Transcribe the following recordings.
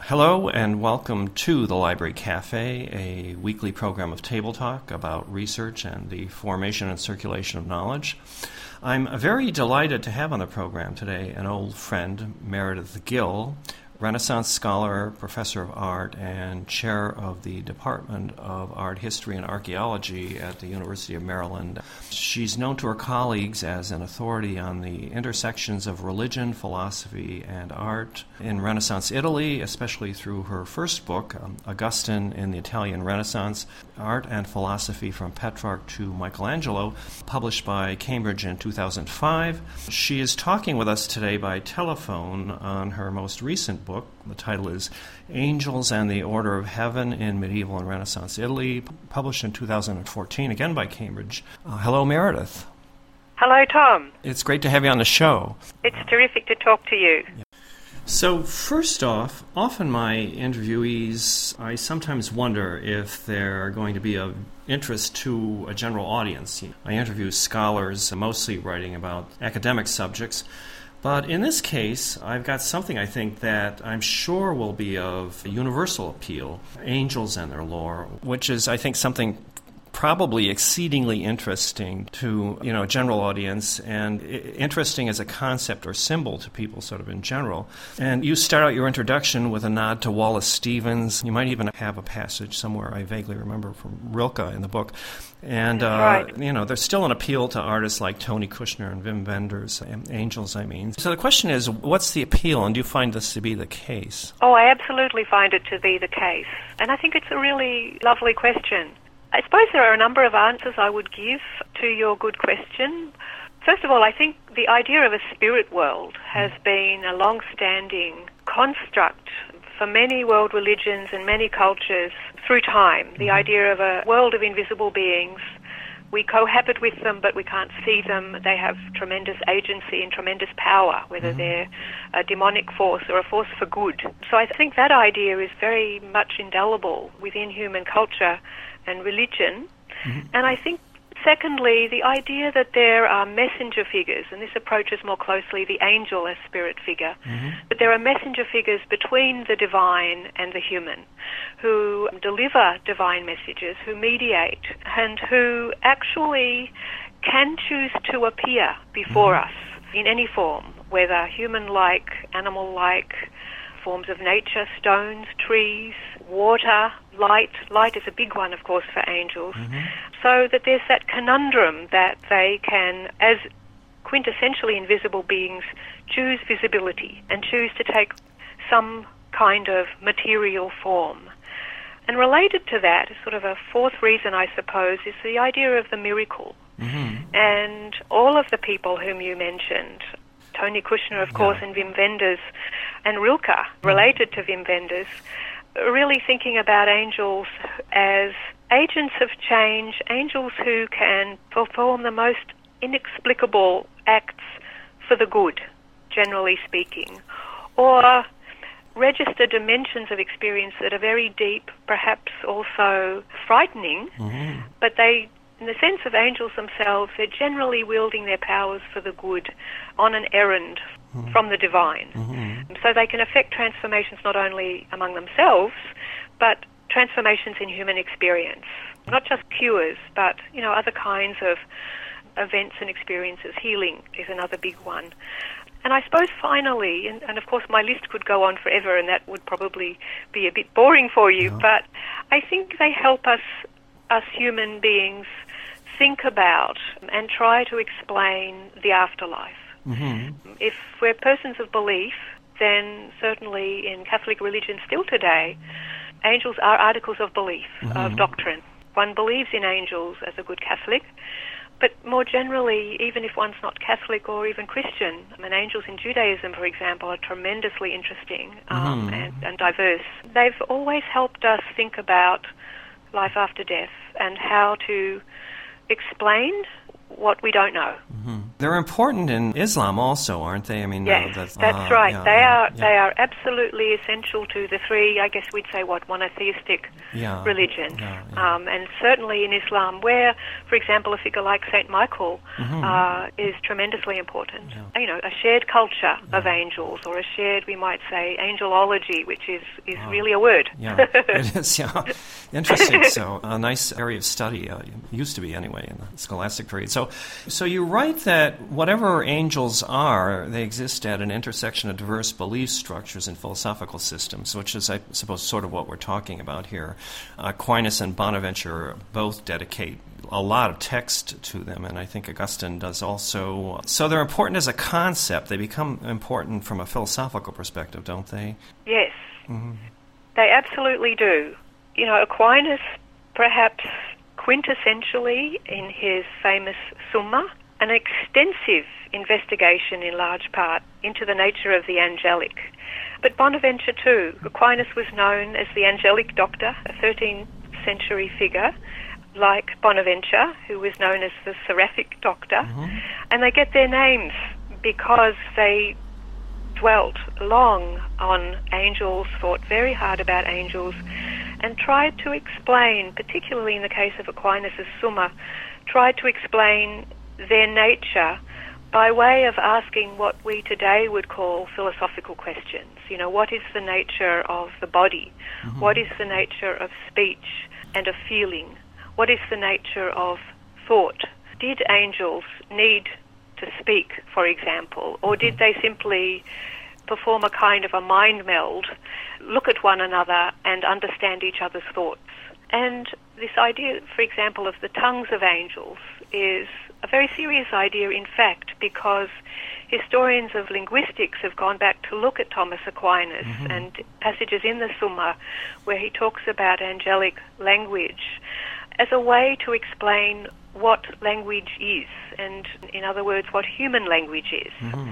Hello and welcome to the Library Cafe, a weekly program of table talk about research and the formation and circulation of knowledge. I'm very delighted to have on the program today an old friend, Meredith Gill, Renaissance scholar, professor of art, and chair of the Department of Art History and Archaeology at the University of Maryland. She's known to her colleagues as an authority on the intersections of religion, philosophy, and art in Renaissance Italy, especially through her first book, Augustine in the Italian Renaissance, Art and Philosophy from Petrarch to Michelangelo, published by Cambridge in 2005. She is talking with us today by telephone on her most recent book. The title is Angels and the Order of Heaven in Medieval and Renaissance Italy, published in 2014, again by Cambridge. Hello, Meredith. Hello, Tom. It's great to have you on the show. It's terrific to talk to you. So, first off, often my interviewees, I sometimes wonder if they're going to be of interest to a general audience. I interview scholars, mostly writing about academic subjects. But in this case, I've got something I think that I'm sure will be of universal appeal, angels and their lore, which is, I think, something probably exceedingly interesting to a general audience and interesting as a concept or symbol to people sort of in general. And you start out your introduction with a nod to Wallace Stevens. You might even have a passage somewhere I vaguely remember from Rilke in the book. And, right. There's still an appeal to artists like Tony Kushner and Wim Wenders, angels, I mean. So the question is, what's the appeal, and do you find this to be the case? Oh, I absolutely find it to be the case. And I think it's a really lovely question. I suppose there are a number of answers I would give to your good question. First of all, I think the idea of a spirit world has been a long-standing construct for many world religions and many cultures through time. The idea of a world of invisible beings. We cohabit with them, but we can't see them. They have tremendous agency and tremendous power, whether they're a demonic force or a force for good. So I think that idea is very much indelible within human culture and religion. And I think, secondly, the idea that there are messenger figures, and this approaches more closely the angel as spirit figure, but there are messenger figures between the divine and the human who deliver divine messages, who mediate, and who actually can choose to appear before us in any form, whether human-like, animal-like, forms of nature, stones, trees, water, light. Light is a big one, of course, for angels. So that there's that conundrum that they can, as quintessentially invisible beings, choose visibility and choose to take some kind of material form. And related to that, sort of a fourth reason, I suppose, is the idea of the miracle. And all of the people whom you mentioned, Tony Kushner, of course, and Wim Wenders, and Rilke, related to Wim Wenders, really thinking about angels as agents of change, angels who can perform the most inexplicable acts for the good, generally speaking, or register dimensions of experience that are very deep, perhaps also frightening, but they, in the sense of angels themselves, they're generally wielding their powers for the good on an errand from the divine. So they can affect transformations not only among themselves, but transformations in human experience. Not just cures, but, other kinds of events and experiences. Healing is another big one. And I suppose finally, and of course my list could go on forever and that would probably be a bit boring for you, but I think they help us human beings, think about and try to explain the afterlife. If we're persons of belief, then certainly in Catholic religion still today, angels are articles of belief, of doctrine. One believes in angels as a good Catholic, but more generally, even if one's not Catholic or even Christian, angels in Judaism, for example, are tremendously interesting and diverse. They've always helped us think about life after death and how to explain what we don't know. Mm-hmm. They're important in Islam also, aren't they? I mean, yes, that's right. Yeah, they are absolutely essential to the three, I guess we'd say, monotheistic religions. And certainly in Islam, where, for example, a figure like Saint Michael is tremendously important. Yeah. You know, a shared culture of angels, or a shared, we might say, angelology, which is really a word. Yeah, it is. Yeah, interesting. So a nice area of study, used to be anyway in the scholastic period. So you write that whatever angels are, they exist at an intersection of diverse belief structures and philosophical systems, which is, I suppose, sort of what we're talking about here. Aquinas and Bonaventure both dedicate a lot of text to them, and I think Augustine does also. So they're important as a concept. They become important from a philosophical perspective, don't they? Yes, they absolutely do. You know, Aquinas, perhaps quintessentially in his famous Summa, an extensive investigation in large part into the nature of the angelic. But Bonaventure too. Aquinas was known as the angelic doctor, a 13th century figure, like Bonaventure, who was known as the seraphic doctor. And they get their names because they dwelt long on angels, thought very hard about angels, and tried to explain, particularly in the case of Aquinas' Summa, tried to explain their nature by way of asking what we today would call philosophical questions. You know, what is the nature of the body? What is the nature of speech and of feeling? What is the nature of thought? Did angels need to speak, for example, or did they simply perform a kind of a mind meld, look at one another and understand each other's thoughts? And this idea, for example, of the tongues of angels is a very serious idea, in fact, because historians of linguistics have gone back to look at Thomas Aquinas and passages in the Summa where he talks about angelic language as a way to explain what language is, and in other words, what human language is.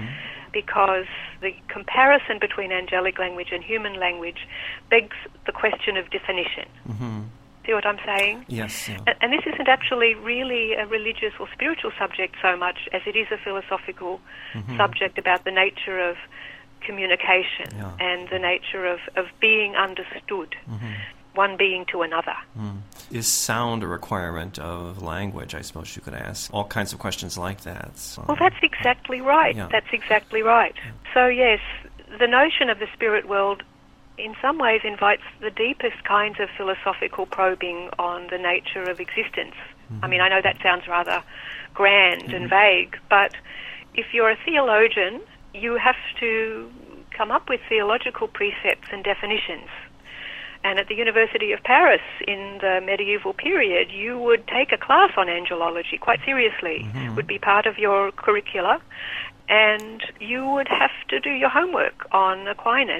Because the comparison between angelic language and human language begs the question of definition. See what I'm saying? Yes. Yeah. And this isn't actually really a religious or spiritual subject so much as it is a philosophical subject about the nature of communication and the nature of being understood, one being to another. Is sound a requirement of language, I suppose you could ask? All kinds of questions like that. So. Well, that's exactly right. Yeah. That's exactly right. Yeah. So, yes, the notion of the spirit world in some ways invites the deepest kinds of philosophical probing on the nature of existence. I mean, I know that sounds rather grand and vague, but if you're a theologian, you have to come up with theological precepts and definitions. And at the University of Paris in the medieval period, you would take a class on angelology quite seriously. It would be part of your curricula. And you would have to do your homework on Aquinas,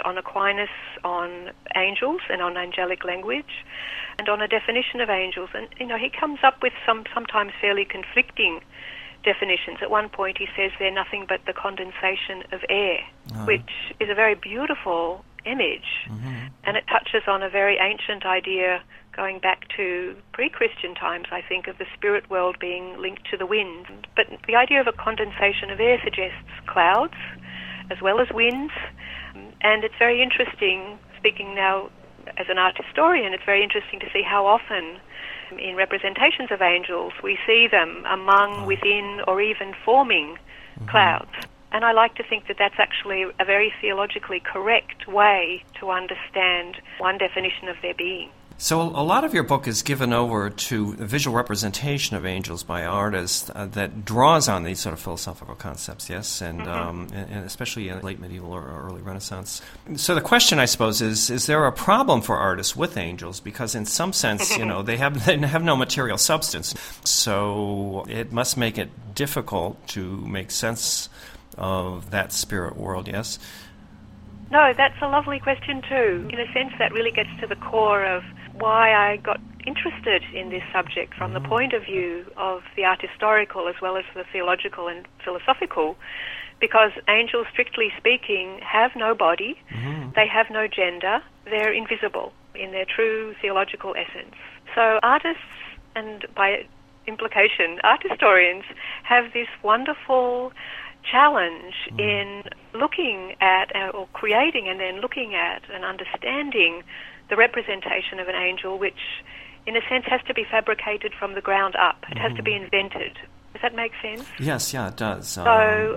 on angels, and on angelic language, and on a definition of angels. And, you know, he comes up with sometimes fairly conflicting definitions. At one point he says they're nothing but the condensation of air, which is a very beautiful image. And it touches on a very ancient idea going back to pre-Christian times, I think, of the spirit world being linked to the wind. But the idea of a condensation of air suggests clouds as well as winds. And it's very interesting, speaking now as an art historian, it's very interesting to see how often in representations of angels we see them among, within, or even forming clouds. And I like to think that that's actually a very theologically correct way to understand one definition of their being. So a lot of your book is given over to a visual representation of angels by artists that draws on these sort of philosophical concepts, yes, and especially in late medieval or early Renaissance. So the question, I suppose, is there a problem for artists with angels? Because in some sense, you know, they have no material substance, so it must make it difficult to make sense of that spirit world, yes? No, that's a lovely question too. In a sense, that really gets to the core of why I got interested in this subject from the point of view of the art historical as well as the theological and philosophical, because angels, strictly speaking, have no body, they have no gender, they're invisible in their true theological essence. So artists, and by implication, art historians have this wonderful challenge in looking at or creating and then looking at and understanding the representation of an angel, which in a sense has to be fabricated from the ground up. It has to be invented. Does that make sense? Yes, yeah, it does. So,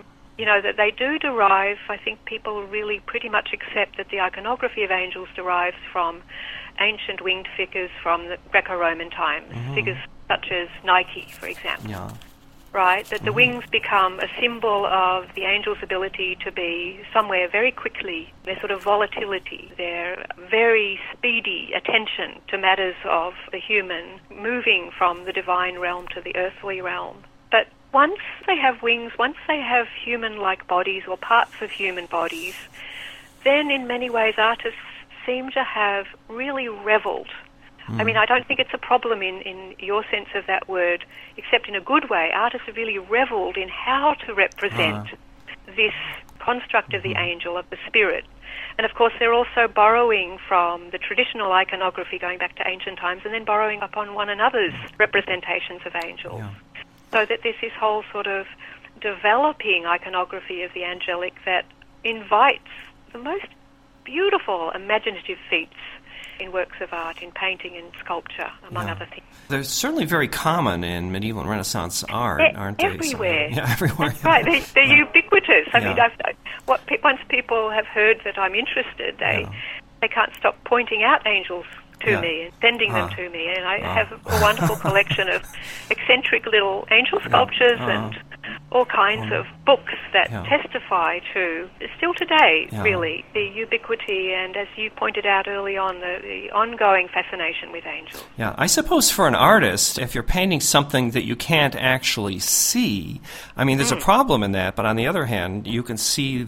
that they do derive, I think people really pretty much accept that the iconography of angels derives from ancient winged figures from the Greco-Roman times, figures such as Nike, for example. Yeah. Right, that the wings become a symbol of the angel's ability to be somewhere very quickly, their sort of volatility, their very speedy attention to matters of the human, moving from the divine realm to the earthly realm. But once they have wings, once they have human-like bodies or parts of human bodies, then in many ways artists seem to have really revelled. I mean, I don't think it's a problem in your sense of that word, except in a good way. Artists have really revelled in how to represent this construct of the angel, of the spirit. And of course, they're also borrowing from the traditional iconography going back to ancient times and then borrowing upon one another's representations of angels. Yeah. So that there's this whole sort of developing iconography of the angelic that invites the most beautiful imaginative feats in works of art, in painting and sculpture, among other things. They're certainly very common in medieval and Renaissance art, aren't they? Everywhere. So, everywhere. That's right. They're ubiquitous. I mean, once people have heard that I'm interested, they can't stop pointing out angels to me and sending them to me. And I have a wonderful collection of eccentric little angel sculptures and all kinds of books that testify to, still today, really, the ubiquity and, as you pointed out early on, the ongoing fascination with angels. Yeah, I suppose for an artist, if you're painting something that you can't actually see, I mean, there's a problem in that, but on the other hand, you can see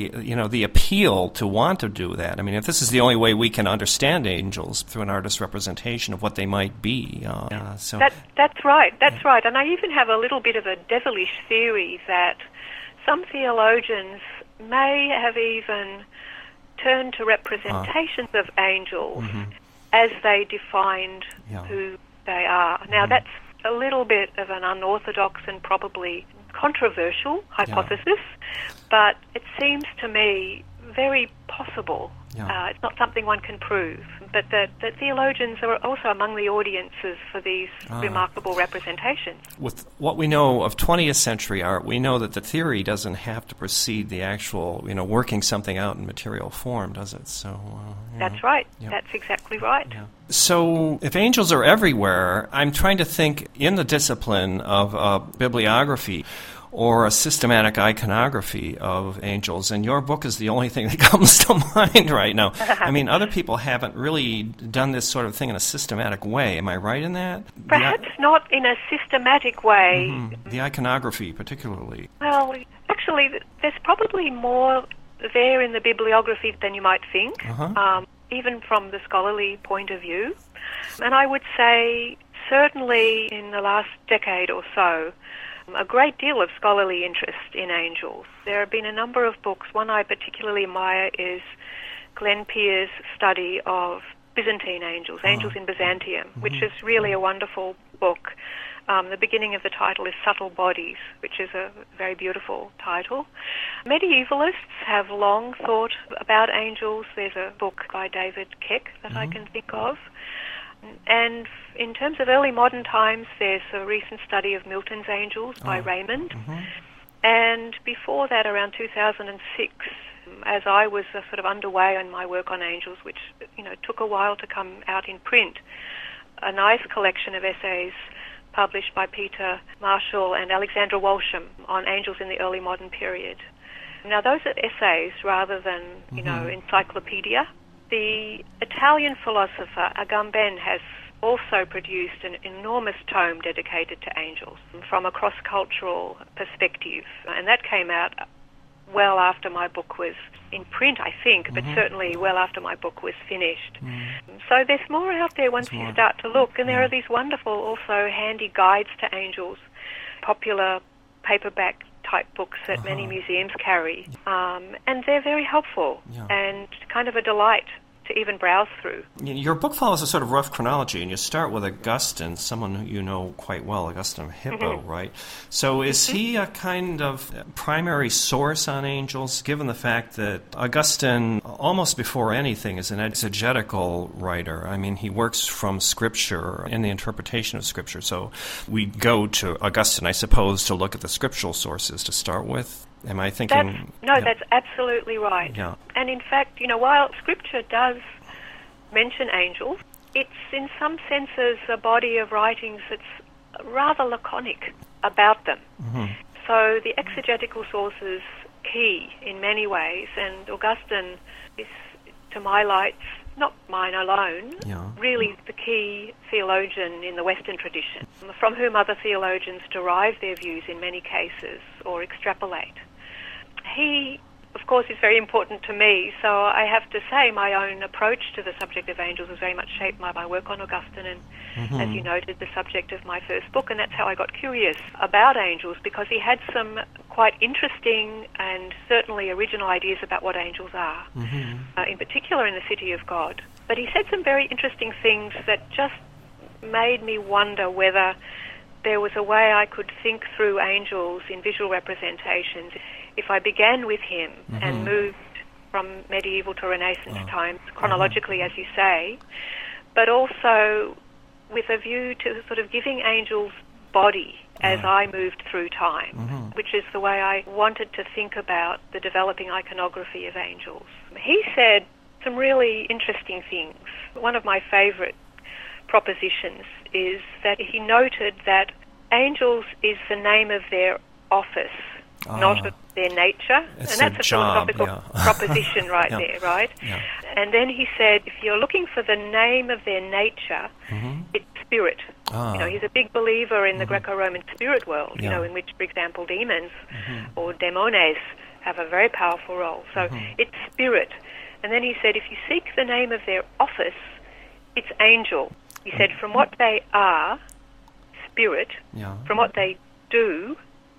the appeal to want to do that. I mean, if this is the only way we can understand angels, through an artist's representation of what they might be. That's right, and I even have a little bit of a devilish theory that some theologians may have even turned to representations of angels as they defined who they are. Now, that's a little bit of an unorthodox and probably controversial hypothesis, but it seems to me very possible. It's not something one can prove, but that theologians are also among the audiences for these remarkable representations. With what we know of 20th century art, we know that the theory doesn't have to precede the actual, working something out in material form, does it? So that's right. That's exactly right. Yeah. So if angels are everywhere, I'm trying to think in the discipline of bibliography or a systematic iconography of angels, and your book is the only thing that comes to mind right now. I mean, other people haven't really done this sort of thing in a systematic way. Am I right in that? Perhaps not in a systematic way. The iconography, particularly. Well, actually, there's probably more there in the bibliography than you might think, even from the scholarly point of view. And I would say, certainly in the last decade or so, a great deal of scholarly interest in angels. There have been a number of books. One I particularly admire is Glenn Peer's study of Byzantine angels, Angels in Byzantium, which is really a wonderful book. The beginning of the title is Subtle Bodies, which is a very beautiful title. Medievalists have long thought about angels. There's a book by David Keck that I can think of. And in terms of early modern times, there's a recent study of Milton's Angels by Raymond. And before that, around 2006, as I was sort of underway on my work on angels, which took a while to come out in print, a nice collection of essays published by Peter Marshall and Alexandra Walsham on angels in the early modern period. Now, those are essays rather than, encyclopedia. The Italian philosopher Agamben has also produced an enormous tome dedicated to angels from a cross-cultural perspective, and that came out well after my book was in print, I think, but certainly well after my book was finished. So there's more out there once you start to look, and there are these wonderful also handy guides to angels, popular paperback type books that many museums carry, and they're very helpful and kind of a delight to even browse through. Your book follows a sort of rough chronology, and you start with Augustine, someone who you know quite well, Augustine of Hippo, right? So is he a kind of primary source on angels, given the fact that Augustine, almost before anything, is an exegetical writer? I mean, he works from Scripture in the interpretation of Scripture. So we go to Augustine, I suppose, to look at the scriptural sources to start with. Am I thinking... That's absolutely right. Yeah. And in fact, while Scripture does mention angels, it's in some senses a body of writings that's rather laconic about them. Mm-hmm. So the exegetical source is key in many ways, and Augustine is, to my lights, not mine alone, really the key theologian in the Western tradition, from whom other theologians derive their views in many cases or extrapolate. He, of course, is very important to me, so I have to say my own approach to the subject of angels was very much shaped by my work on Augustine and, as you noted, the subject of my first book, and that's how I got curious about angels, because he had some quite interesting and certainly original ideas about what angels are, in particular in the City of God. But he said some very interesting things that just made me wonder whether there was a way I could think through angels in visual representations if I began with him and moved from medieval to Renaissance times, chronologically, as you say, but also with a view to sort of giving angels body as I moved through time, which is the way I wanted to think about the developing iconography of angels. He said some really interesting things. One of my favorite propositions is that he noted that angels is the name of their office, not of their nature. It's and that's a job, philosophical proposition right there, right? Yeah. And then he said, if you're looking for the name of their nature, it's spirit. He's a big believer in the Greco-Roman spirit world, in which, for example, demons or demones have a very powerful role. So it's spirit. And then he said, if you seek the name of their office, it's angel. He said, from what they are, spirit, from what they do,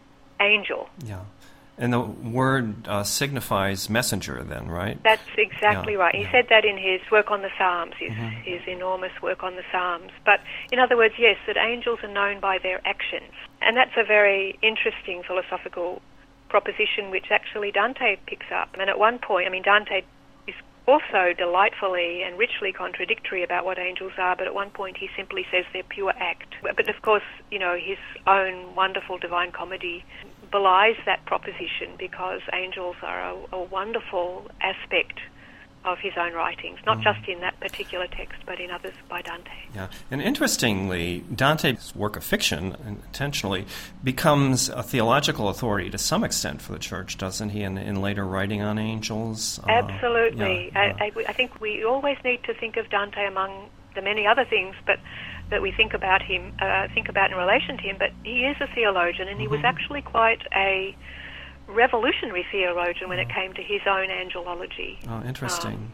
angel. Yeah. And the word signifies messenger then, right? That's exactly right. He said that in his work on the Psalms, his enormous work on the Psalms. But in other words, yes, that angels are known by their actions. And that's a very interesting philosophical proposition which actually Dante picks up. And at one point, Dante is also delightfully and richly contradictory about what angels are, but at one point he simply says they're pure act. But of course, his own wonderful Divine Comedy belies that proposition, because angels are a wonderful aspect of his own writings, not just in that particular text, but in others by Dante. Yeah, and interestingly, Dante's work of fiction, intentionally, becomes a theological authority to some extent for the Church, doesn't he, in later writing on angels? Absolutely. I think we always need to think of Dante among the many other things, but that we think about him, think about in relation to him, but he is a theologian, and he was actually quite a revolutionary theologian when it came to his own angelology. Oh, interesting.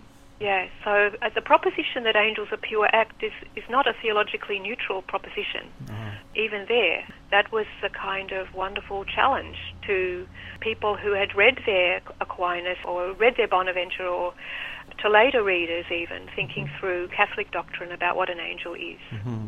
So the proposition that angels are pure act is not a theologically neutral proposition. Even there, that was the kind of wonderful challenge to people who had read their Aquinas or read their Bonaventure, or to later readers even, thinking through Catholic doctrine about what an angel is.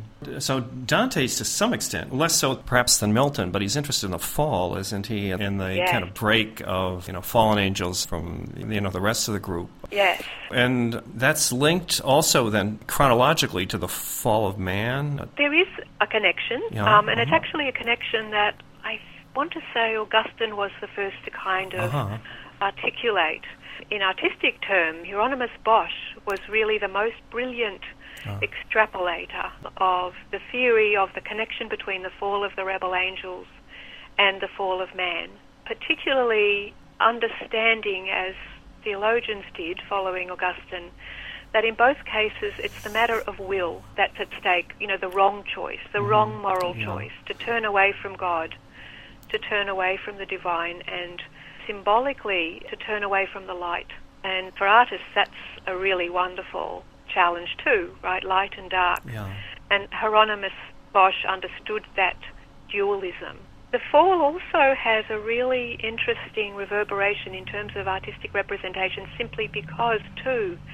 So Dante's, to some extent, less so perhaps than Milton, but he's interested in the fall, isn't he, in the kind of break of fallen angels from the rest of the group. Yes. And that's linked also then chronologically to the fall of man. There is a connection, and it's actually a connection that I want to say Augustine was the first to kind of articulate. In artistic term, Hieronymus Bosch was really the most brilliant extrapolator of the theory of the connection between the fall of the rebel angels and the fall of man, particularly understanding, as theologians did following Augustine, that in both cases it's the matter of will that's at stake, the wrong choice, the wrong moral choice, to turn away from God, to turn away from the divine, and symbolically to turn away from the light. And for artists, that's a really wonderful challenge too, right? Light and dark. And Hieronymus Bosch understood that dualism. The fall also has a really interesting reverberation in terms of artistic representation, simply because too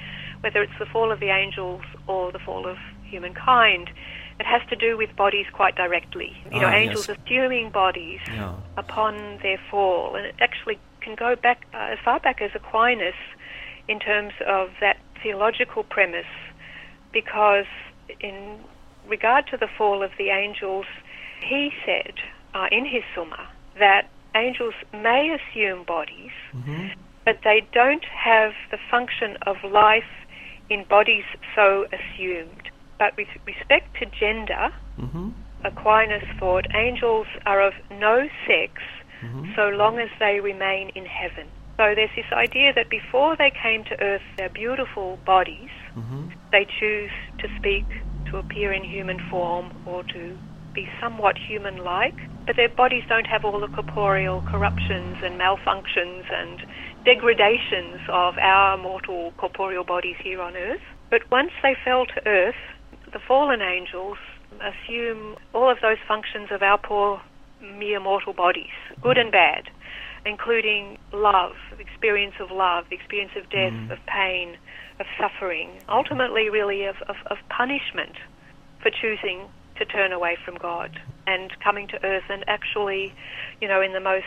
whether it's the fall of the angels or the fall of humankind, it has to do with bodies quite directly. Angels assuming bodies upon their fall. And it actually can go back as far back as Aquinas in terms of that theological premise, because in regard to the fall of the angels, he said in his Summa that angels may assume bodies, but they don't have the function of life in bodies so assumed. But with respect to gender, Aquinas thought angels are of no sex so long as they remain in heaven. So there's this idea that before they came to earth, their beautiful bodies, they choose to speak, to appear in human form, or to be somewhat human-like, but their bodies don't have all the corporeal corruptions and malfunctions and degradations of our mortal corporeal bodies here on earth. But once they fell to earth, the fallen angels assume all of those functions of our poor, mere mortal bodies, good and bad, including love, the experience of death, of pain, of suffering, ultimately really of punishment for choosing to turn away from God and coming to earth and actually, in the most,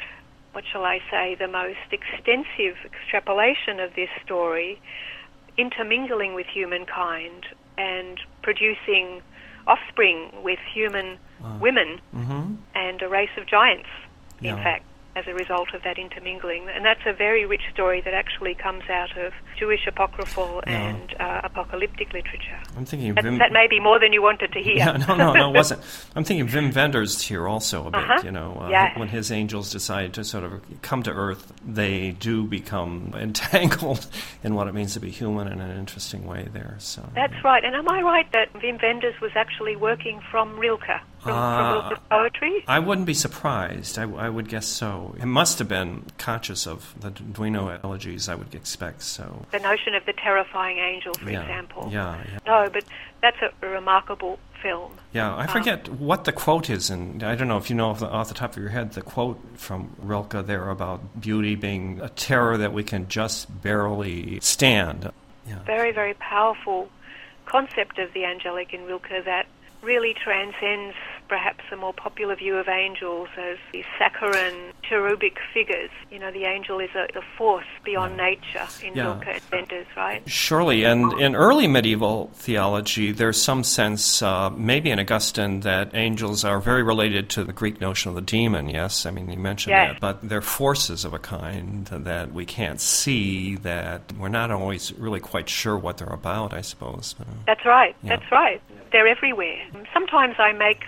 the most extensive extrapolation of this story, intermingling with humankind and producing offspring with human women and a race of giants, in fact, as a result of that intermingling. And that's a very rich story that actually comes out of Jewish apocryphal and apocalyptic literature. I'm thinking that may be more than you wanted to hear. Yeah, no, it wasn't. I'm thinking Wim Wenders here also a bit, when his angels decide to sort of come to Earth, they do become entangled in what it means to be human in an interesting way there. So that's right. And am I right that Wim Wenders was actually working from Rilke? From Rilke's poetry? I wouldn't be surprised. I would guess so. It must have been conscious of the Duino elegies, I would expect so. The notion of the terrifying angel, for example. Yeah. No, but that's a remarkable film. Yeah, I forget what the quote is, and I don't know if you know off the top of your head the quote from Rilke there about beauty being a terror that we can just barely stand. Yeah. Very, very powerful concept of the angelic in Rilke that really transcends perhaps a more popular view of angels as these saccharine, cherubic figures. The angel is a force beyond nature in Rilke and Wenders, right? Surely, and in early medieval theology, there's some sense, maybe in Augustine, that angels are very related to the Greek notion of the demon, yes? I mean, you mentioned that. But they're forces of a kind that we can't see, that we're not always really quite sure what they're about, I suppose. That's right. Yeah. That's right. They're everywhere. Sometimes I make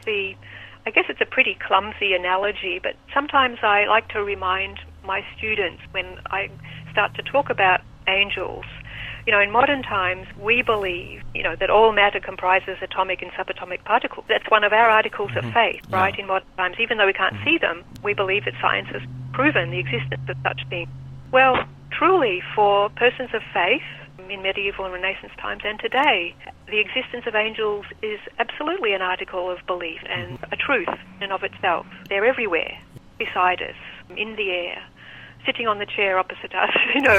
I guess it's a pretty clumsy analogy, but sometimes I like to remind my students when I start to talk about angels. In modern times, we believe, that all matter comprises atomic and subatomic particles. That's one of our articles of faith, right? In modern times, even though we can't see them, we believe that science has proven the existence of such things. Well, truly, for persons of faith, in medieval and Renaissance times and today, the existence of angels is absolutely an article of belief and a truth in and of itself. They're everywhere, beside us, in the air, sitting on the chair opposite us.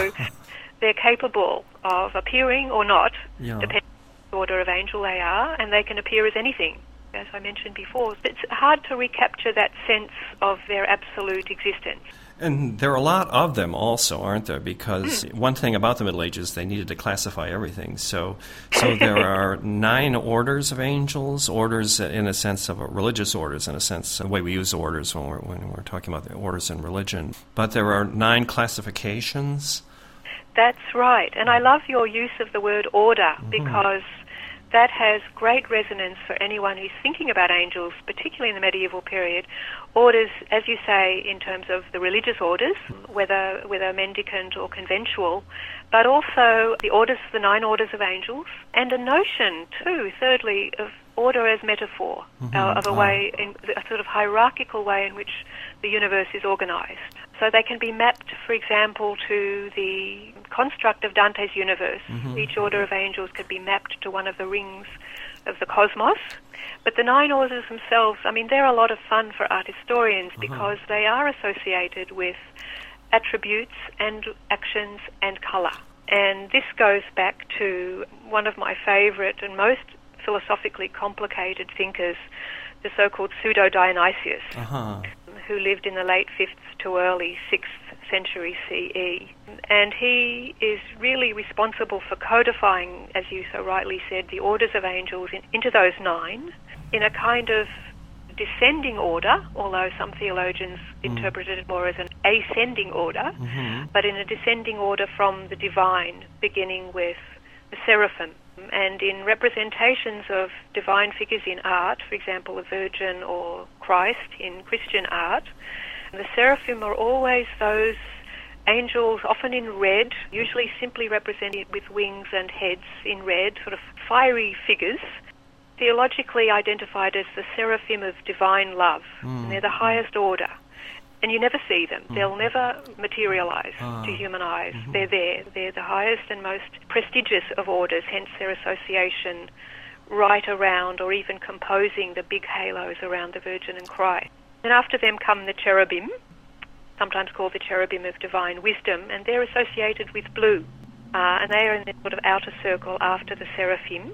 They're capable of appearing or not, depending on the order of angel they are, and they can appear as anything, as I mentioned before. It's hard to recapture that sense of their absolute existence. And there are a lot of them also, aren't there? Because one thing about the Middle Ages, they needed to classify everything. So there are 9 orders of angels, orders in a sense of religious orders, in a sense, the way we use orders when we're talking about the orders in religion. But there are 9 classifications. That's right. And I love your use of the word order because that has great resonance for anyone who's thinking about angels, particularly in the medieval period. Orders, as you say, in terms of the religious orders, whether mendicant or conventual, but also the 9 orders of angels, and a notion, too, thirdly, of order as metaphor, of a sort of hierarchical way in which the universe is organized. So they can be mapped, for example, to the construct of Dante's universe. Each order of angels could be mapped to one of the rings of the cosmos. But the 9 orders themselves, they're a lot of fun for art historians because they are associated with attributes and actions and color. And this goes back to one of my favourite and most philosophically complicated thinkers, the so-called Pseudo-Dionysius, who lived in the late 5th to early 6th century CE. And he is really responsible for codifying, as you so rightly said, the orders of angels into those 9 in a kind of descending order, although some theologians interpreted it more as an ascending order, but in a descending order from the divine, beginning with the seraphim. And in representations of divine figures in art, for example, the Virgin or Christ in Christian art, the seraphim are always those angels, often in red, usually simply represented with wings and heads in red, sort of fiery figures, theologically identified as the seraphim of divine love. And they're the highest order. And you never see them. They'll never materialize to human eyes. They're there. They're the highest and most prestigious of orders, hence their association right around or even composing the big halos around the Virgin and Christ. And after them come the cherubim, sometimes called the cherubim of divine wisdom, and they're associated with blue. And they are in the sort of outer circle after the seraphim.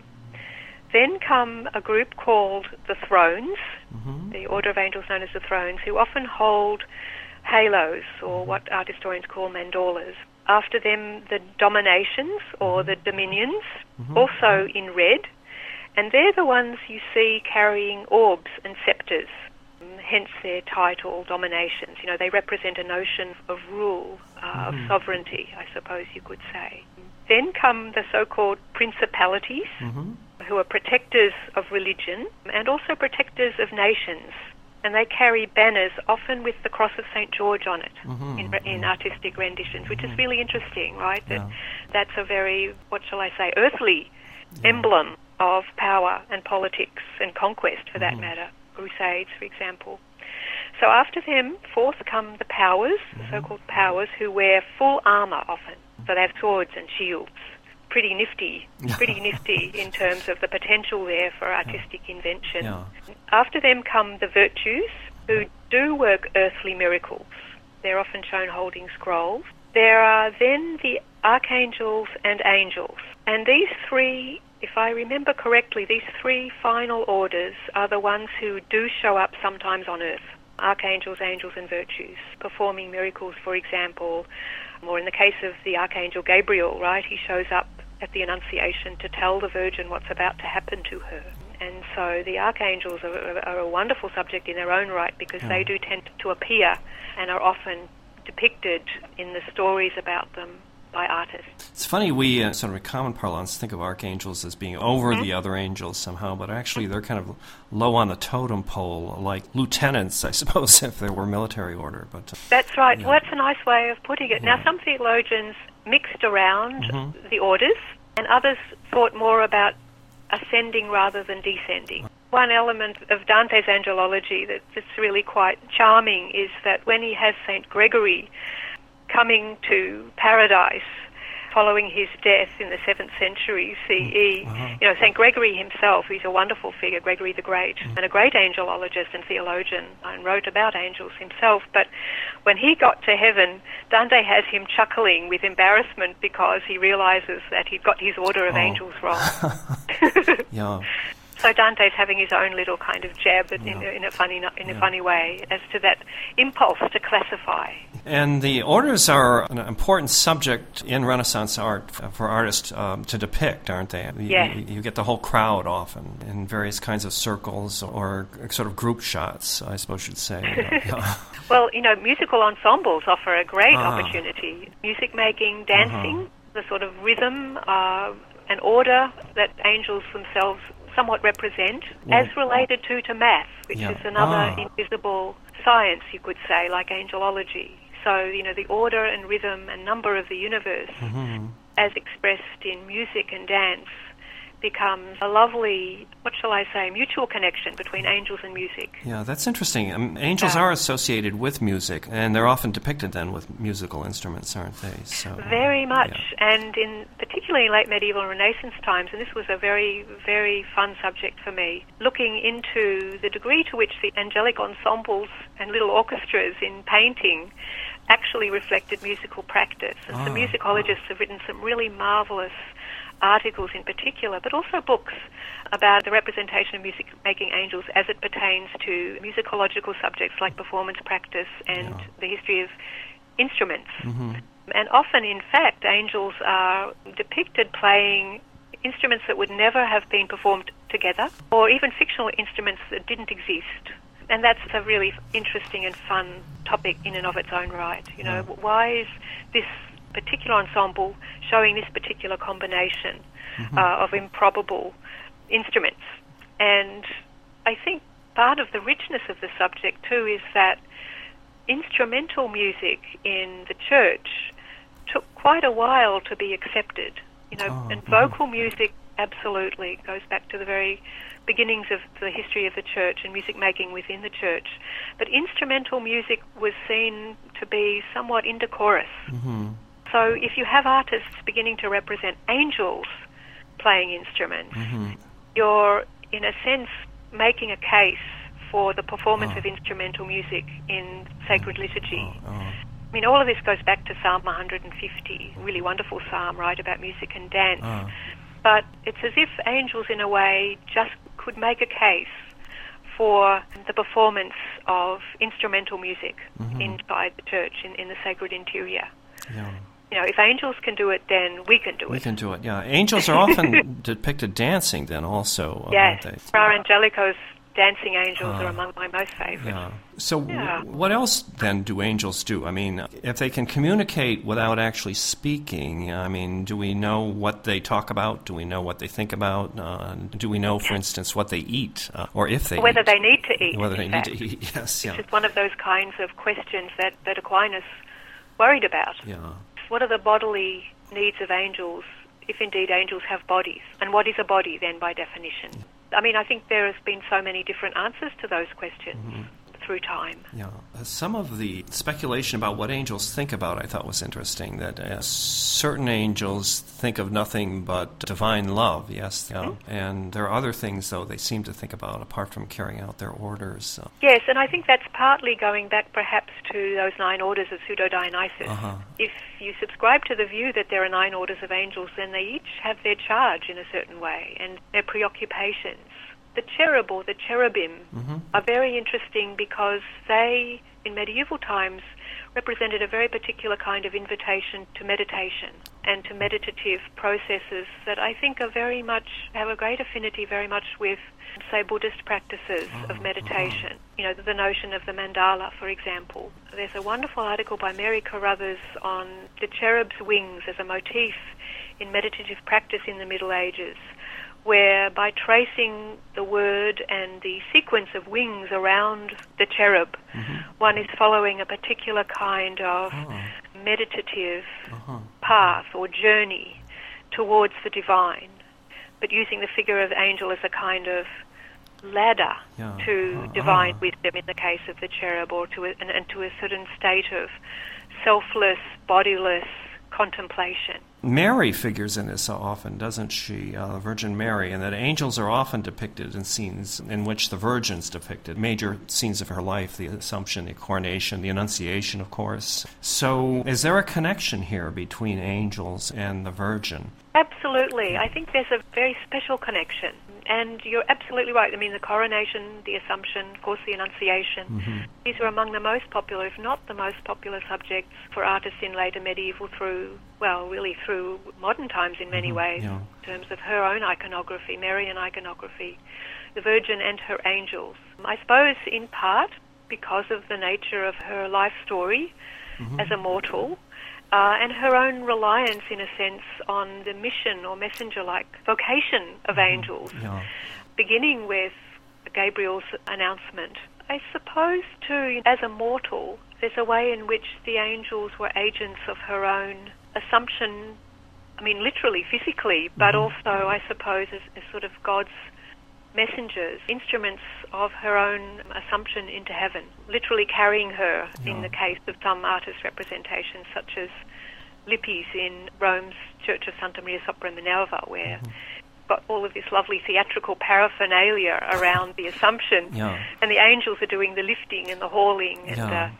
Then come a group called the thrones, the order of angels known as the thrones, who often hold halos, or what art historians call mandalas. After them, the dominations, or the dominions, also in red, and they're the ones you see carrying orbs and scepters, hence their title, dominations. You know, they represent a notion of rule, of sovereignty, I suppose you could say. Then come the so-called principalities, who are protectors of religion and also protectors of nations. And they carry banners, often with the cross of St. George on it, in artistic renditions, which is really interesting, right? That's a very, what shall I say, earthly emblem of power and politics and conquest, for that matter. Crusades, for example. So after them, fourth come the powers, the so-called powers, who wear full armour often. So they have swords and shields. Pretty nifty in terms of the potential there for artistic invention. After them come the virtues, who do work earthly miracles. They're often shown holding scrolls. There are then the archangels and angels. And these 3, if I remember correctly, these 3 final orders are the ones who do show up sometimes on earth. Archangels, angels and virtues, performing miracles, for example, or in the case of the Archangel Gabriel, right, he shows up at the Annunciation to tell the Virgin what's about to happen to her. And so the archangels are a wonderful subject in their own right, because they do tend to appear and are often depicted in the stories about them by artists. It's funny, we sort of in common parlance think of archangels as being over the other angels somehow, but actually they're kind of low on the totem pole, like lieutenants, I suppose, if there were military order. But that's right. Well, that's a nice way of putting it. Now, some theologians mixed around the orders, and others thought more about ascending rather than descending. One element of Dante's angelology that's really quite charming is that when he has St. Gregory coming to paradise following his death in the 7th century CE, you know, St. Gregory himself, he's a wonderful figure, Gregory the Great, and a great angelologist and theologian, and wrote about angels himself. But when he got to heaven, Dante has him chuckling with embarrassment because he realizes that he'd got his order of angels wrong. So Dante's having his own little kind of jab in a funny way as to that impulse to classify. And the orders are an important subject in Renaissance art for artists to depict, aren't they? You get the whole crowd often in various kinds of circles or sort of group shots, I suppose you'd say. Well, you know, musical ensembles offer a great opportunity. Music making, dancing, the sort of rhythm and order that angels themselves somewhat represent, as related to math, which is another invisible science, you could say, like angelology. So, you know, the order and rhythm and number of the universe, as expressed in music and dance, becomes a lovely, what shall I say, mutual connection between angels and music. Yeah, that's interesting. Angels are associated with music, and they're often depicted then with musical instruments, aren't they? So, very much, and in particularly in late medieval and Renaissance times, and this was a very, very fun subject for me, looking into the degree to which the angelic ensembles and little orchestras in painting actually reflected musical practice. And some musicologists have written some really marvellous articles in particular, but also books about the representation of music-making angels as it pertains to musicological subjects like performance practice and the history of instruments. And often, in fact, angels are depicted playing instruments that would never have been performed together, or even fictional instruments that didn't exist. And that's a really interesting and fun topic in and of its own right. You know, why is this particular ensemble showing this particular combination of improbable instruments? And I think part of the richness of the subject, too, is that instrumental music in the church took quite a while to be accepted. You know, and vocal music absolutely goes back to the very beginnings of the history of the church and music making within the church. But instrumental music was seen to be somewhat indecorous. So if you have artists beginning to represent angels playing instruments, you're, in a sense, making a case for the performance of instrumental music in sacred liturgy. I mean, all of this goes back to Psalm 150, really wonderful psalm, right, about music and dance. But it's as if angels, in a way, just could make a case for the performance of instrumental music inside the church, in the sacred interior. You know, if angels can do it, then we can do it. We can do it, yeah. Angels are often depicted dancing then also, yes, aren't they? Fra Angelico's dancing angels are among my most favourites. So what else then do angels do? I mean, if they can communicate without actually speaking, I mean, do we know what they talk about? Do we know what they think about? Do we know, for instance, what they eat, or if they whether eat? they need to eat. Whether they need to eat, yes. Which is one of those kinds of questions that Aquinas worried about. What are the bodily needs of angels, if indeed angels have bodies? And what is a body then by definition? I mean, I think there has been so many different answers to those questions through time. Some of the speculation about what angels think about I thought was interesting, that certain angels think of nothing but divine love, and there are other things, though, they seem to think about apart from carrying out their orders. Yes, and I think that's partly going back perhaps to those 9 orders of Pseudo-Dionysus. If you subscribe to the view that there are 9 orders of angels, then they each have their charge in a certain way and their preoccupations. The cherub or the cherubim are very interesting because they, in medieval times, represented a very particular kind of invitation to meditation and to meditative processes that I think are very much, have a great affinity very much with, say, Buddhist practices of meditation. You know, the notion of the mandala, for example. There's a wonderful article by Mary Carruthers on the cherub's wings as a motif in meditative practice in the Middle Ages, where by tracing the word and the sequence of wings around the cherub, one is following a particular kind of meditative path or journey towards the divine, but using the figure of angel as a kind of ladder to divine wisdom in the case of the cherub, or to a certain state of selfless, bodiless contemplation. Mary figures in this often, doesn't she? The Virgin Mary, and that angels are often depicted in scenes in which the Virgin's depicted. Major scenes of her life, the Assumption, the Coronation, the Annunciation, of course. So is there a connection here between angels and the Virgin? Absolutely. I think there's a very special connection. And you're absolutely right. I mean, the Coronation, the Assumption, of course, the Annunciation, these are among the most popular, if not the most popular subjects for artists in later medieval through modern times in many ways, in terms of her own iconography, Marian iconography, the Virgin and her angels. I suppose in part because of the nature of her life story as a mortal, and her own reliance, in a sense, on the mission or messenger-like vocation of angels, beginning with Gabriel's announcement. I suppose, too, as a mortal, there's a way in which the angels were agents of her own assumption, I mean, literally, physically, but also, I suppose, as sort of God's messengers, instruments of her own assumption into heaven, literally carrying her in the case of some artist representations, such as Lippi's in Rome's Church of Santa Maria Sopra Minerva, where got all of this lovely theatrical paraphernalia around the Assumption, and the angels are doing the lifting and the hauling, and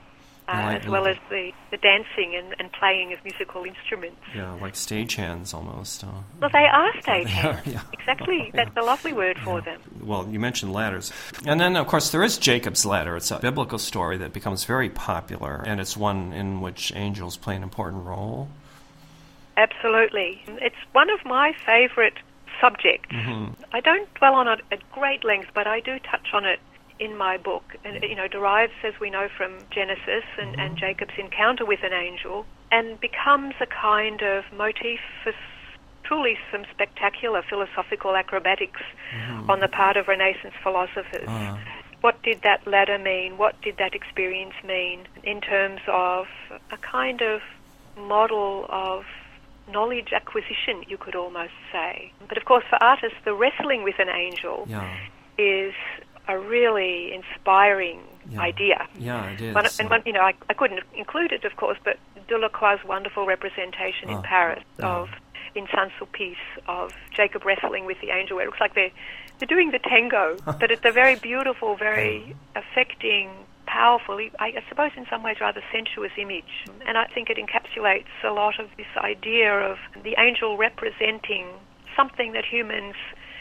as well as the dancing and playing of musical instruments. Yeah, like stagehands almost. Well, they are stagehands. Yeah. Exactly. That's a lovely word for them. Well, you mentioned ladders. And then, of course, there is Jacob's Ladder. It's a biblical story that becomes very popular, and it's one in which angels play an important role. Absolutely. It's one of my favorite subjects. I don't dwell on it at great length, but I do touch on it in my book. And it derives, as we know, from Genesis and Jacob's encounter with an angel, and becomes a kind of motif for truly some spectacular philosophical acrobatics on the part of Renaissance philosophers. What did that ladder mean? What did that experience mean in terms of a kind of model of knowledge acquisition, you could almost say. But of course, for artists, the wrestling with an angel is a really inspiring idea. Yeah, it is. I couldn't include it, of course, but Delacroix's wonderful representation in Paris in Saint-Sulpice of Jacob wrestling with the angel, where it looks like they're doing the tango, but it's a very beautiful, very affecting, powerful, I suppose in some ways rather sensuous image. And I think it encapsulates a lot of this idea of the angel representing something that humans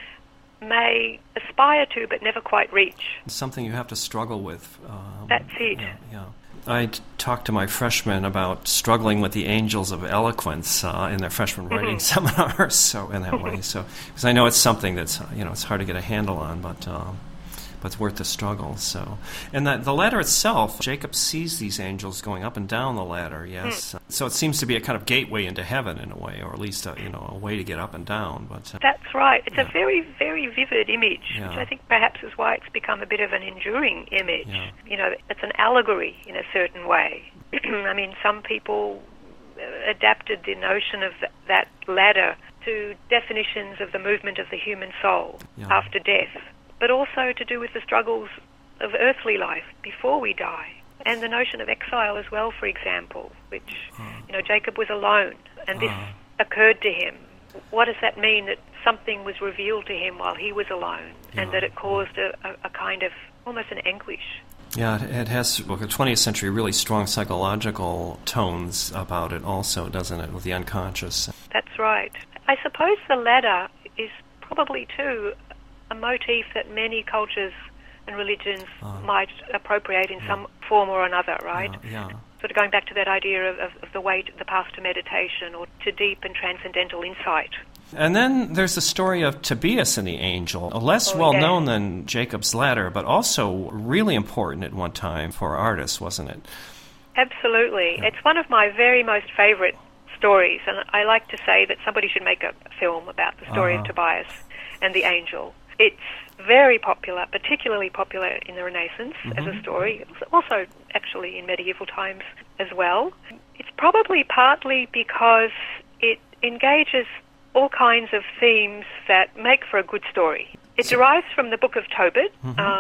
may aspire to but never quite reach. Something you have to struggle with. That's it. Yeah. I talked to my freshmen about struggling with the angels of eloquence in their freshman writing seminars. So in that way, because I know it's something that's it's hard to get a handle on, but it's worth the struggle. So, and the ladder itself, Jacob sees these angels going up and down the ladder. Yes, so it seems to be a kind of gateway into heaven in a way, or at least a way to get up and down. But that's right. It's a very, very vivid image, which I think perhaps is why it's become a bit of an enduring image. It's an allegory in a certain way. I mean, some people adapted the notion of that ladder to definitions of the movement of the human soul after death, but also to do with the struggles of earthly life before we die, and the notion of exile as well, for example, which, Jacob was alone, and this occurred to him. What does that mean, that something was revealed to him while he was alone, and that it caused a kind of, almost an anguish? Yeah, it has, the 20th century, really strong psychological tones about it also, doesn't it, with the unconscious? That's right. I suppose the ladder is probably, too, a motif that many cultures and religions might appropriate in some form or another, right? Sort of going back to that idea of the way, the path to meditation or to deep and transcendental insight. And then there's the story of Tobias and the angel, less well-known than Jacob's Ladder, but also really important at one time for artists, wasn't it? Absolutely. Yeah. It's one of my very most favorite stories, and I like to say that somebody should make a film about the story of Tobias and the angel. It's very popular, particularly popular in the Renaissance as a story, also actually in medieval times as well. It's probably partly because it engages all kinds of themes that make for a good story. It derives from the Book of Tobit,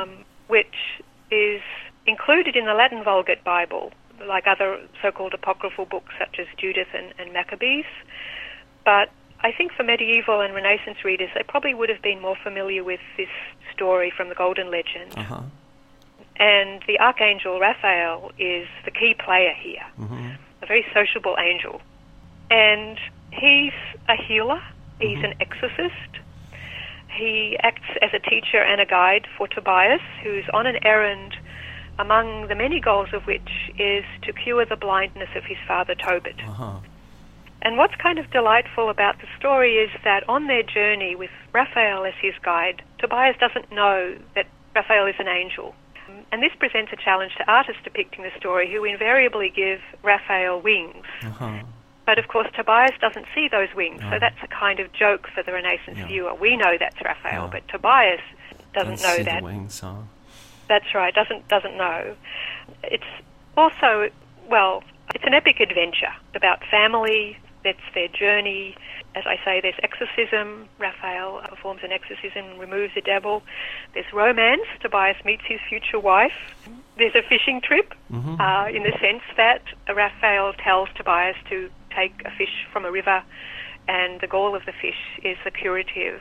which is included in the Latin Vulgate Bible, like other so-called apocryphal books such as Judith and Maccabees. But I think for medieval and Renaissance readers, they probably would have been more familiar with this story from the Golden Legend. And the Archangel Raphael is the key player here, a very sociable angel. And he's a healer, he's an exorcist. He acts as a teacher and a guide for Tobias, who's on an errand, among the many goals of which is to cure the blindness of his father Tobit. And what's kind of delightful about the story is that on their journey with Raphael as his guide, Tobias doesn't know that Raphael is an angel. And this presents a challenge to artists depicting the story, who invariably give Raphael wings. But of course, Tobias doesn't see those wings, so that's a kind of joke for the Renaissance viewer. We know that's Raphael, but Tobias doesn't know see that. The wings, That's right, doesn't know. It's also, it's an epic adventure about family. That's their journey. As I say, there's exorcism. Raphael performs an exorcism and removes a devil. There's romance. Tobias meets his future wife. There's a fishing trip, in the sense that Raphael tells Tobias to take a fish from a river, and the gall of the fish is the curative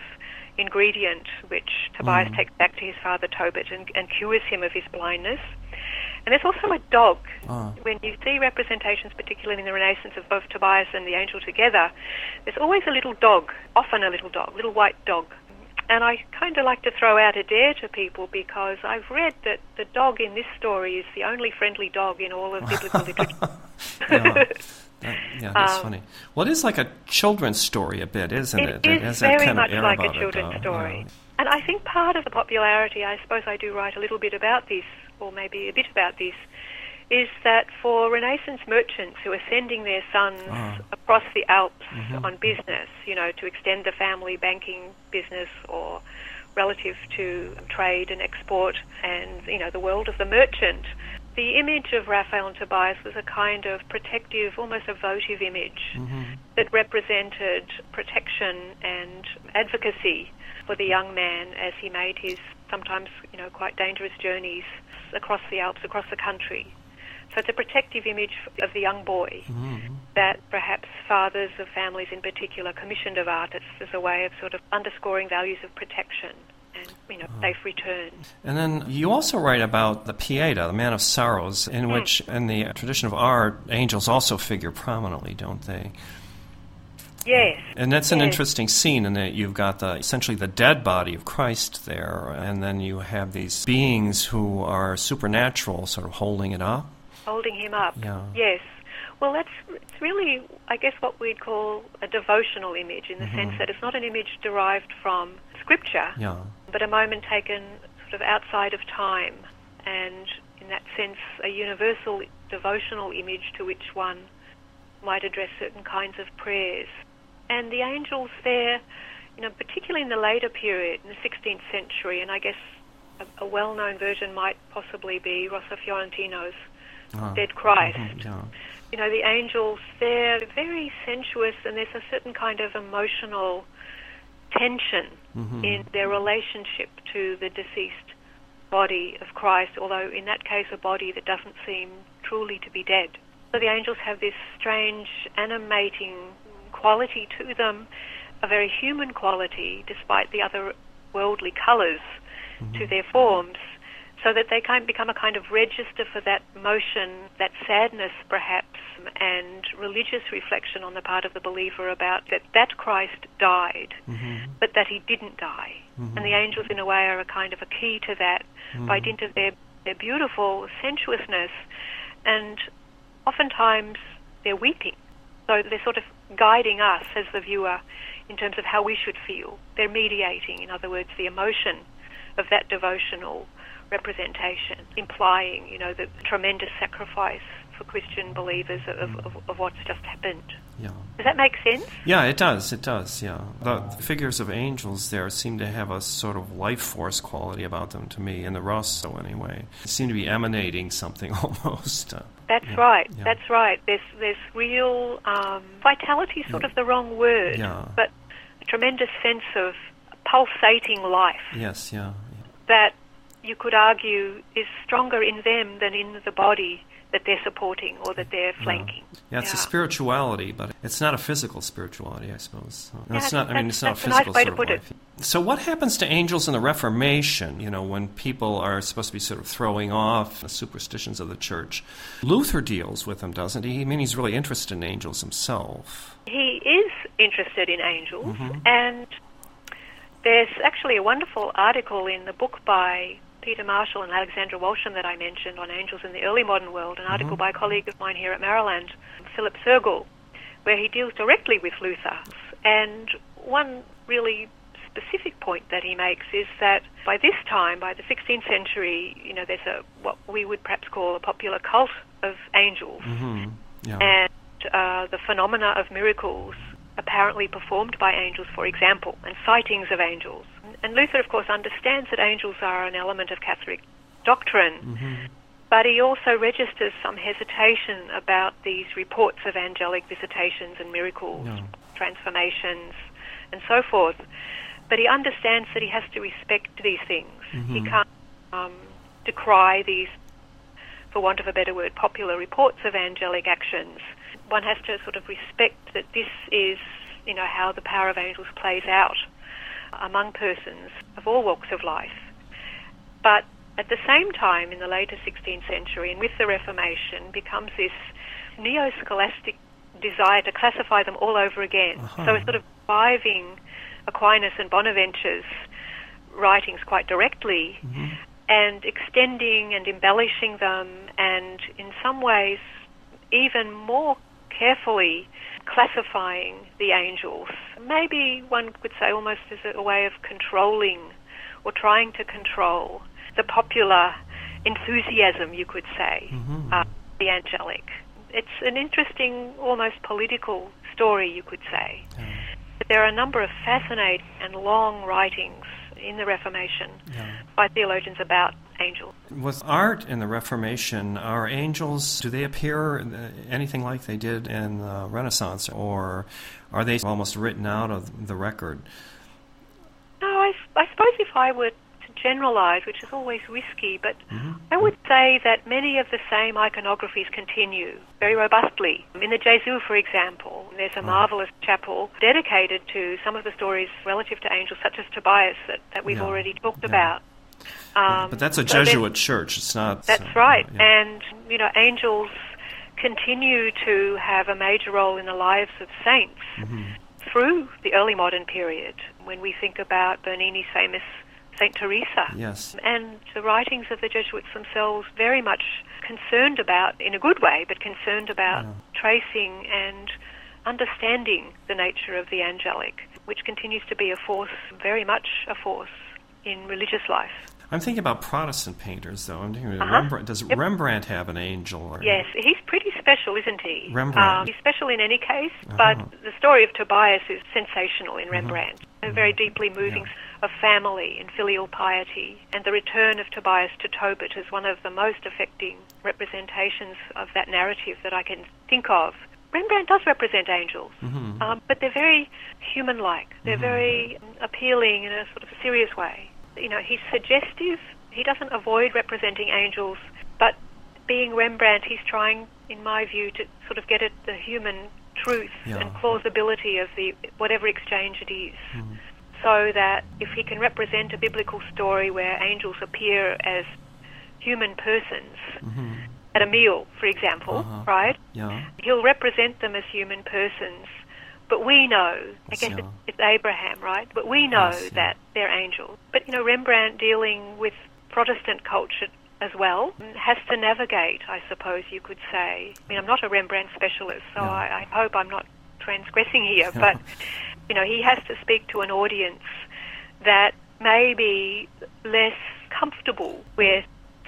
ingredient, which Tobias takes back to his father Tobit and cures him of his blindness. And there's also a dog. When you see representations, particularly in the Renaissance, of both Tobias and the angel together, there's always a little dog, often a little dog, little white dog. And I kind of like to throw out a dare to people, because I've read that the dog in this story is the only friendly dog in all of biblical literature. That's funny. Well, it is like a children's story a bit, isn't it? It is very much like a children's story. Yeah. And I think part of the popularity, I suppose I do write a little bit about this, or maybe a bit about this, is that for Renaissance merchants who are sending their sons across the Alps on business, to extend the family banking business or relative to trade and export and, the world of the merchant, the image of Raphael and Tobias was a kind of protective, almost a votive image that represented protection and advocacy for the young man as he made his sometimes, quite dangerous journeys across the Alps, across the country. So it's a protective image of the young boy that perhaps fathers of families in particular commissioned of artists as a way of sort of underscoring values of protection and, safe return. And then you also write about the Pieta, the Man of Sorrows, in which, in the tradition of art, angels also figure prominently, don't they? Yes. And that's an interesting scene in that you've got essentially the dead body of Christ there, and then you have these beings who are supernatural sort of holding it up. Holding him up, yeah. Yes. Well, it's really, I guess, what we'd call a devotional image, in the sense that it's not an image derived from Scripture, but a moment taken sort of outside of time, and in that sense a universal devotional image to which one might address certain kinds of prayers. And the angels there, particularly in the later period, in the 16th century, and I guess a well-known version might possibly be Rosso Fiorentino's Dead Christ. The angels, they're very sensuous, and there's a certain kind of emotional tension in their relationship to the deceased body of Christ, although in that case a body that doesn't seem truly to be dead. So the angels have this strange animating quality to them, a very human quality, despite the other worldly colours to their forms, so that they can become a kind of register for that motion, that sadness perhaps, and religious reflection on the part of the believer about that Christ died, but that he didn't die. And the angels in a way are a kind of a key to that by dint of their beautiful sensuousness, and oftentimes they're weeping. So they're sort of guiding us as the viewer in terms of how we should feel. They're mediating, in other words, the emotion of that devotional representation, implying, the tremendous sacrifice for Christian believers of what's just happened. Yeah. Does that make sense? Yeah, it does, yeah. The figures of angels there seem to have a sort of life force quality about them to me, in the Rosso anyway. They seem to be emanating something almost. That's right. There's real vitality, sort of the wrong word, but a tremendous sense of pulsating life. Yes, yeah. That you could argue is stronger in them than in the body that they're supporting or that they're flanking. Yeah, it's a spirituality, but it's not a physical spirituality, I suppose. It's not a physical nice way sort to put of life. So what happens to angels in the Reformation, when people are supposed to be sort of throwing off the superstitions of the church? Luther deals with them, doesn't he? I mean, he's really interested in angels himself. He is interested in angels, and there's actually a wonderful article in the book by Peter Marshall and Alexandra Walsham that I mentioned on angels in the early modern world, an article by a colleague of mine here at Maryland, Philip Sergel, where he deals directly with Luther. And one really specific point that he makes is that by this time, by the 16th century, there's what we would perhaps call a popular cult of angels, and the phenomena of miracles apparently performed by angels, for example, and sightings of angels. And Luther, of course, understands that angels are an element of Catholic doctrine, but he also registers some hesitation about these reports of angelic visitations and miracles, transformations, and so forth. But he understands that he has to respect these things. He can't decry these, for want of a better word, popular reports of angelic actions. One has to sort of respect that this is, how the power of angels plays out among persons of all walks of life. But at the same time, in the later 16th century and with the Reformation, becomes this neo-scholastic desire to classify them all over again. So it's sort of reviving Aquinas and Bonaventure's writings quite directly and extending and embellishing them, and in some ways even more carefully classifying the angels. Maybe one could say almost as a way of controlling or trying to control the popular enthusiasm, you could say, the angelic. It's an interesting, almost political story, you could say. But there are a number of fascinating and long writings in the Reformation by theologians about angels. With art in the Reformation, are angels, do they appear anything like they did in the Renaissance, or are they almost written out of the record? No, I suppose if I were to generalize, which is always risky, but I would say that many of the same iconographies continue very robustly. In the Jésus, for example, there's a marvelous chapel dedicated to some of the stories relative to angels, such as Tobias, that we've already talked about. But that's a Jesuit church. It's not. That's right. And, angels continue to have a major role in the lives of saints through the early modern period, when we think about Bernini's famous Saint Teresa. Yes. And the writings of the Jesuits themselves very much concerned about, in a good way, but concerned about tracing and understanding the nature of the angelic, which continues to be a force, very much a force, in religious life. I'm thinking about Protestant painters, though. I'm thinking Rembrandt. Does Rembrandt have an angel? Yes, he's pretty special, isn't he? Rembrandt. He's special in any case, but the story of Tobias is sensational in Rembrandt. A very deeply moving of family and filial piety, and the return of Tobias to Tobit is one of the most affecting representations of that narrative that I can think of. Rembrandt does represent angels, but they're very human-like. They're very appealing in a sort of serious way. He's suggestive. He doesn't avoid representing angels, but being Rembrandt, he's trying, in my view, to sort of get at the human truth and plausibility of the whatever exchange it is. So that if he can represent a biblical story where angels appear as human persons at a meal, for example, right? Yeah. He'll represent them as human persons. But we know, I guess it's Abraham, right? But we know that they're angels. But, Rembrandt, dealing with Protestant culture as well, has to navigate, I suppose you could say. I mean, I'm not a Rembrandt specialist, so I hope I'm not transgressing here, but, he has to speak to an audience that may be less comfortable with,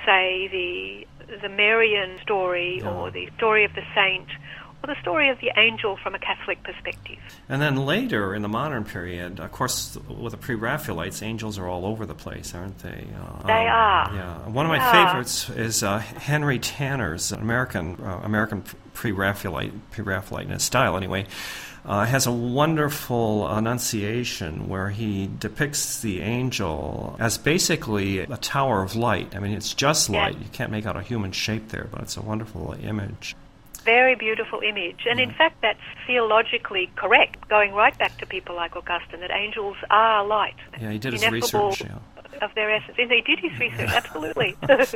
say, the Marian story or the story of the saint, or the story of the angel from a Catholic perspective. And then later, in the modern period, of course, with the Pre-Raphaelites, angels are all over the place, aren't they? They are. Yeah. One of my favorites is Henry Tanner's American Pre-Raphaelite in his style, anyway. Has a wonderful Annunciation where he depicts the angel as basically a tower of light. I mean, it's just light. You can't make out a human shape there, but it's a wonderful image. Very beautiful image. And in fact, that's theologically correct, going right back to people like Augustine, that angels are light. Yeah, he did his research. Of their essence. And he did his research, absolutely. But,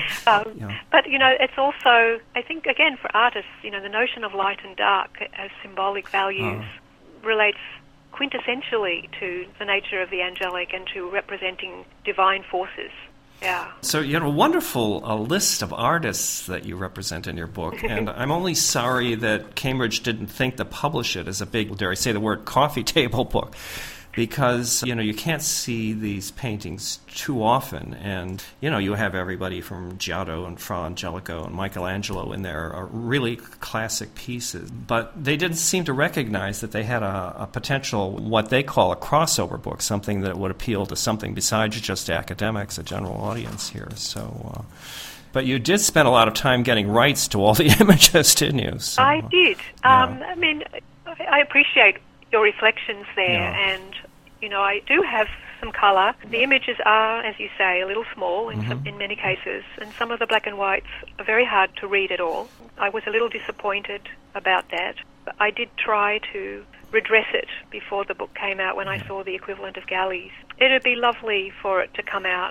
it's also, I think, again, for artists, the notion of light and dark as symbolic values relates quintessentially to the nature of the angelic and to representing divine forces. Yeah. So you have a wonderful list of artists that you represent in your book, and I'm only sorry that Cambridge didn't think to publish it as a big, dare I say the word, coffee table book, because, you can't see these paintings too often, and, you have everybody from Giotto and Fra Angelico and Michelangelo in there, are really classic pieces, but they didn't seem to recognize that they had a potential, what they call a crossover book, something that would appeal to something besides just academics, a general audience here, so... But you did spend a lot of time getting rights to all the images, didn't you? So, I did. I mean, I appreciate your reflections there, and I do have some colour. The images are, as you say, a little small in many cases, and some of the black and whites are very hard to read at all. I was a little disappointed about that. But I did try to redress it before the book came out when I saw the equivalent of galleys. It would be lovely for it to come out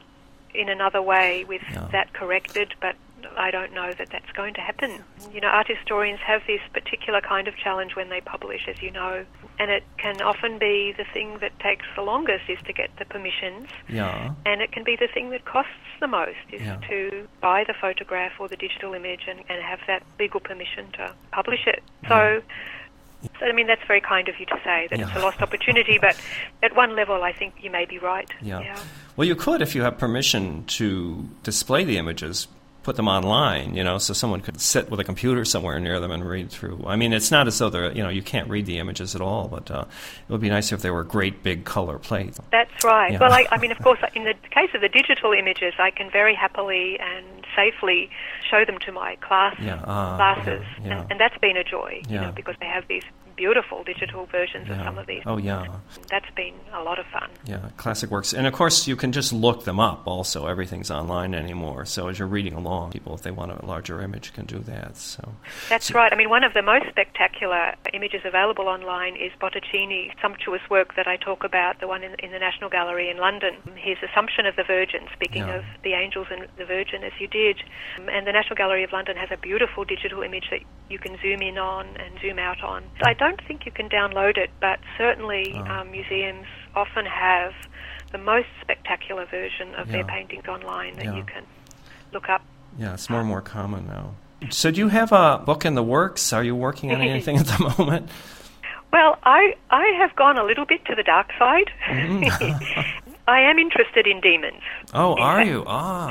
in another way with that corrected, but I don't know that that's going to happen. You know, art historians have this particular kind of challenge when they publish, as you know, and it can often be the thing that takes the longest is to get the permissions, and it can be the thing that costs the most is to buy the photograph or the digital image and have that legal permission to publish it. So, I mean, that's very kind of you to say that it's a lost opportunity, but at one level I think you may be right. Well, you could, if you have permission to display the images, put them online, you know, so someone could sit with a computer somewhere near them and read through. I mean, it's not as though they're, you know, you can't read the images at all, but it would be nicer if they were great big color plates. That's right. Well, I mean, of course, in the case of the digital images, I can very happily and safely show them to my classes, and that's been a joy, you know, because they have these beautiful digital versions of some of these. That's been a lot of fun. Classic works. And of course, you can just look them up also. Everything's online anymore. So as you're reading along, people, if they want a larger image, can do that. That's right. I mean, one of the most spectacular images available online is Botticini's sumptuous work that I talk about, the one in the National Gallery in London. His Assumption of the Virgin, speaking of the angels and the Virgin, as you did. And the National Gallery of London has a beautiful digital image that you can zoom in on and zoom out on. I don't think you can download it, but certainly museums often have the most spectacular version of their paintings online that you can look up. Yeah, it's more and more common now. So do you have a book in the works? Are you working on anything at the moment? Well, I have gone a little bit to the dark side. I am interested in demons. Oh, are you?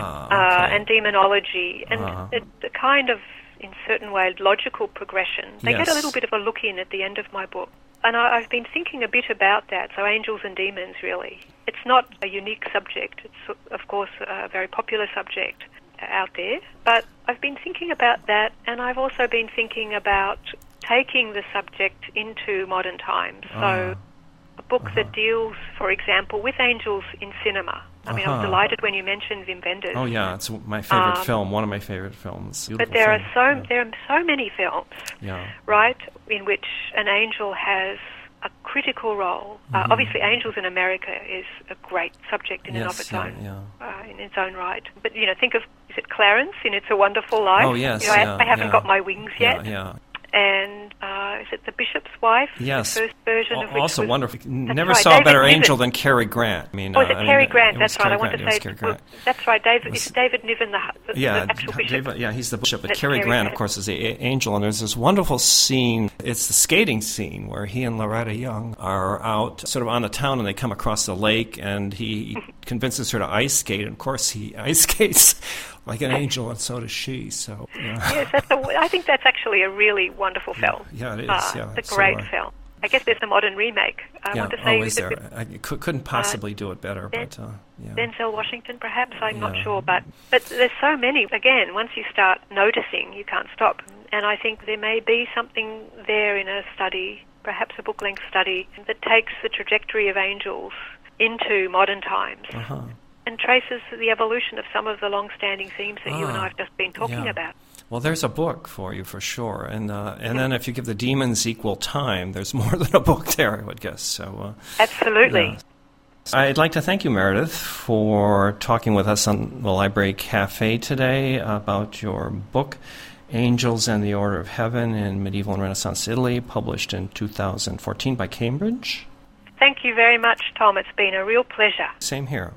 Okay. And demonology. And the kind of, in certain ways, logical progression. They get a little bit of a look in at the end of my book. And I've been thinking a bit about that, so angels and demons, really. It's not a unique subject. It's, of course, a very popular subject out there. But I've been thinking about that, and I've also been thinking about taking the subject into modern times. So a book that deals, for example, with angels in cinema. I mean, I was delighted when you mentioned Wim Wenders. Oh, yeah, it's my favorite film, one of my favorite films. Beautiful but there are so many films, right, in which an angel has a critical role. Obviously, Angels in America is a great subject in and of its own, in its own right. But, you know, think of, is it Clarence in It's a Wonderful Life? Oh, yes. You know, I haven't got my wings yet. Yeah. And is it The Bishop's Wife? Yes. The first version of which also was wonderful. Never saw a better angel than Cary Grant. I mean, is it Cary Grant? That's right. Cary I want Grant. to say that's right. David Niven, the actual bishop. He's the bishop. But Cary Grant, of course, is the angel. And there's this wonderful scene. It's the skating scene where he and Loretta Young are out sort of on the town, and they come across the lake, and he convinces her to ice skate. And of course, he ice skates like an angel, and so does she. So yes, I think that's actually a really wonderful film. Yeah, it is. It's a great film. I guess there's a modern remake. I want to say, is there? I couldn't possibly do it better. Denzel Washington, perhaps. I'm not sure, but there's so many. Again, once you start noticing, you can't stop. And I think there may be something there in a study, perhaps a book-length study, that takes the trajectory of angels into modern times. And traces the evolution of some of the long-standing themes that you and I have just been talking about. Well, there's a book for you for sure, and then if you give the demons equal time, there's more than a book there, I would guess. So absolutely. I'd like to thank you, Meredith, for talking with us on the Library Cafe today about your book, Angels and the Order of Heaven in Medieval and Renaissance Italy, published in 2014 by Cambridge. Thank you very much, Tom. It's been a real pleasure. Same here.